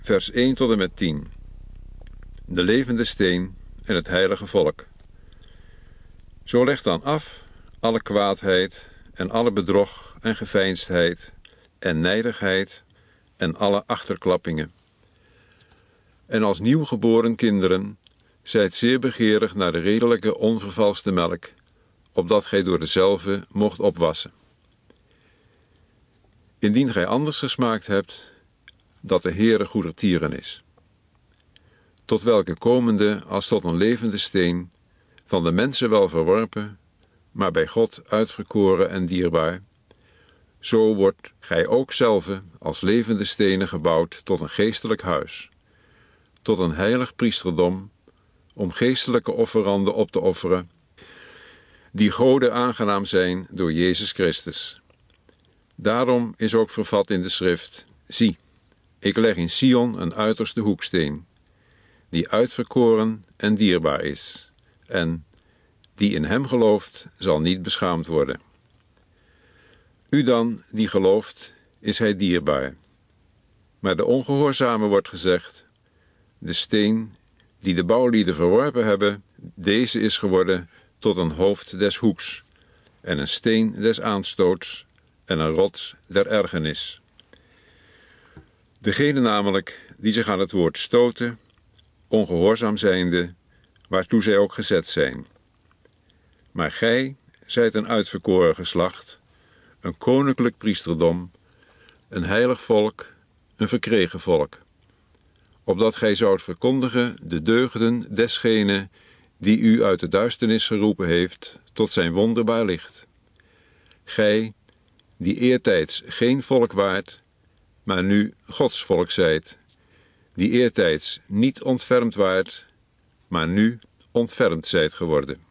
vers 1 tot en met 10. De levende steen en het heilige volk. Zo leg dan af alle kwaadheid en alle bedrog en geveinsdheid en nijdigheid en alle achterklappingen. En als nieuwgeboren kinderen zijt zeer begeerig naar de redelijke onvervalste melk, opdat gij door dezelve mocht opwassen. Indien gij anders gesmaakt hebt, dat de Heere goedertieren is. Tot welke komende als tot een levende steen, van de mensen wel verworpen, maar bij God uitverkoren en dierbaar, zo wordt gij ook zelve als levende stenen gebouwd tot een geestelijk huis, tot een heilig priesterdom, om geestelijke offeranden op te offeren, die Gode aangenaam zijn door Jezus Christus. Daarom is ook vervat in de schrift: zie, ik leg in Sion een uiterste hoeksteen, die uitverkoren en dierbaar is, en die in hem gelooft, zal niet beschaamd worden. U dan, die gelooft, is hij dierbaar. Maar de ongehoorzame wordt gezegd: de steen die de bouwlieden verworpen hebben, deze is geworden tot een hoofd des hoeks, en een steen des aanstoots, en een rots der ergernis. Degene namelijk die zich aan het woord stoten, ongehoorzaam zijnde, waartoe zij ook gezet zijn. Maar gij zijt een uitverkoren geslacht, een koninklijk priesterdom, een heilig volk, een verkregen volk, opdat gij zoudt verkondigen de deugden desgene die u uit de duisternis geroepen heeft tot zijn wonderbaar licht. Gij, die eertijds geen volk waart, maar nu Gods volk zijt, die eertijds niet ontfermd waart, maar nu ontfermd zijt geworden.